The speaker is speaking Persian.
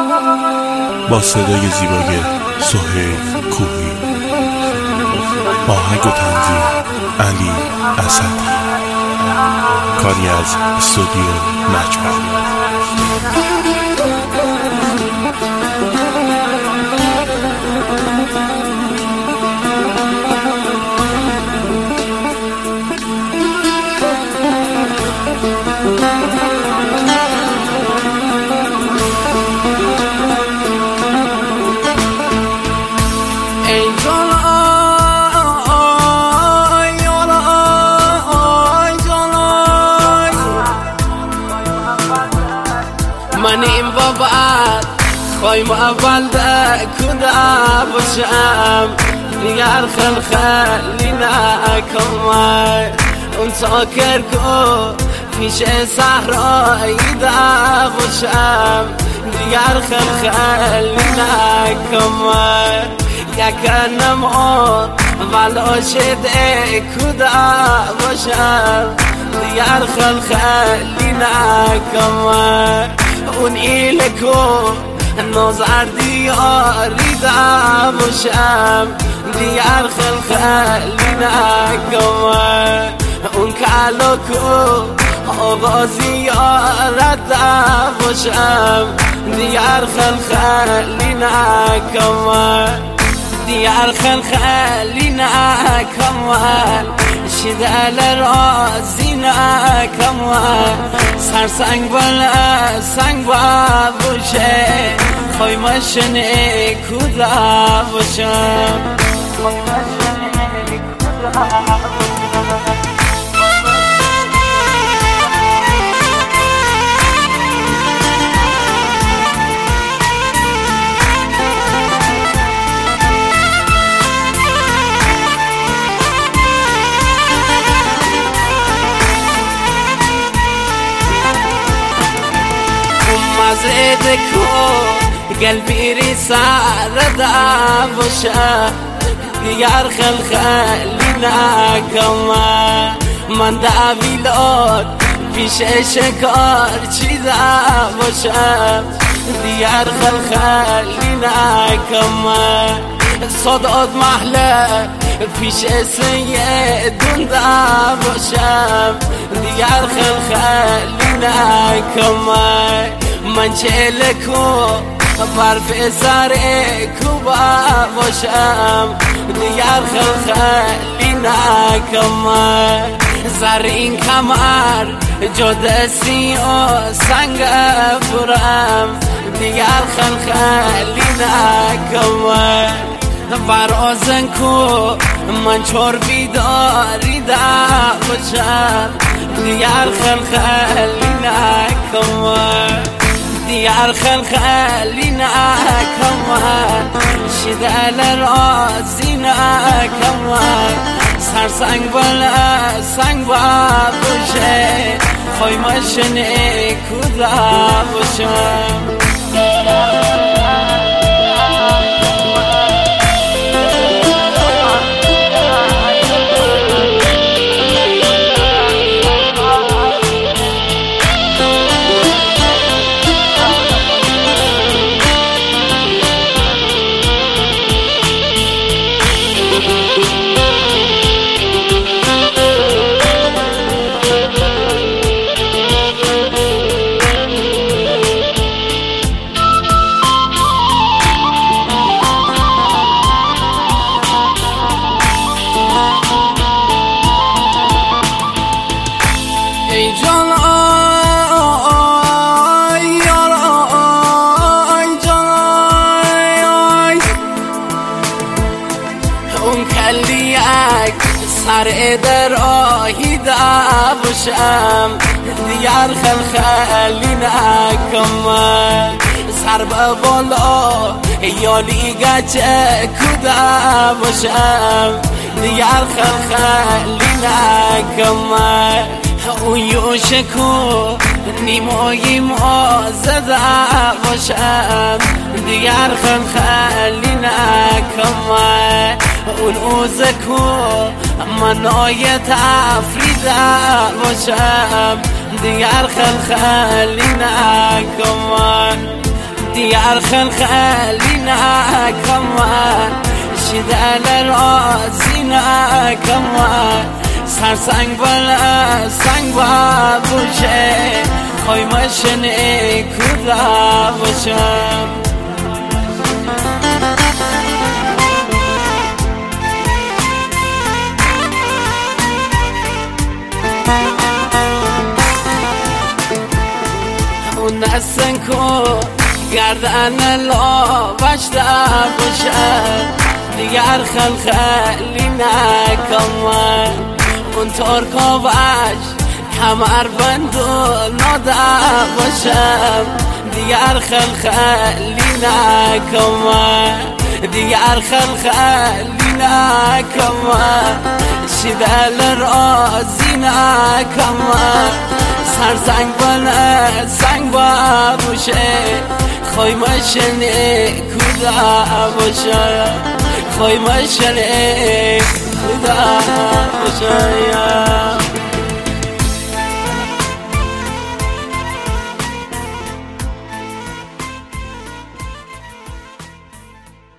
با صدای زیبای سهیل کوهی، با آهنگ و تنظیم علی اسدی، کاری از استودیو نجمه. من این بابت خواهیم اول ده کده باشم دیگر خیلی نکمه اون تاکر کو پیش صحرایی ده باشم دیگر خیلی نکمه یک نمو ولا شده کده باشم دیگر خیلی نکمه اون ایلکو نظر دیاری دا باشم دیگر خیلی نکمه اون کلکو آغازی یارت دا باشم دیگر خیلی نکمه دیگر خیلی نکمه شدل رازی نکمه سر سنگ بالا سنگ باشه خوی مشنه کدا باشم خوی مشنه کدا مزید کو قلبی ری سرده باشه دیگر خیلی نکمه من دویلات پیش شکار چیده باشم دیگر خیلی نکمه صداد محله پیش سیدون ده باشم دیگر خیلی نکمه من چلکو برف سر کوبا باشم دیگر خیلی نکمه زرین کمر جدسی و سنگ برم دیگر خیلی نکمه برازن کو من چور بیداری دا باشم دیگر خیلی نکمه دیگر خیلی نکمه شدل رازی نکمه سر سنگ بالا سنگ باشه خوی مشنه کدا باشم اون کلیک سر دراهی دا باشم دیگر خیلی نکمه سر به بالا یالی گچه کدا باشم دیگر خیلی نکمه اون یوشکو نیمایی ما زده باشم دیگر خیلی نکمه اون اوزکو منای تفریده باشم دیگر خیلی نکمه دیگر خلخلی نکمن شیدل رازی نکمن سرسنگ بلا سنگ با بوشه خوی مشنه کدا باشم اون دستن کو گردن لا بشته باشم دیگر خلخلی نکمن اون ترکا باش کمر بند و ناده باشم دیگر خلخلی نکمن دیگر خلخلی نکمن شیدل رازی نکمن سرسنگ بلا سنگ با بوشه خوی مشنه کدا باشم خوی مشنه کدا باشم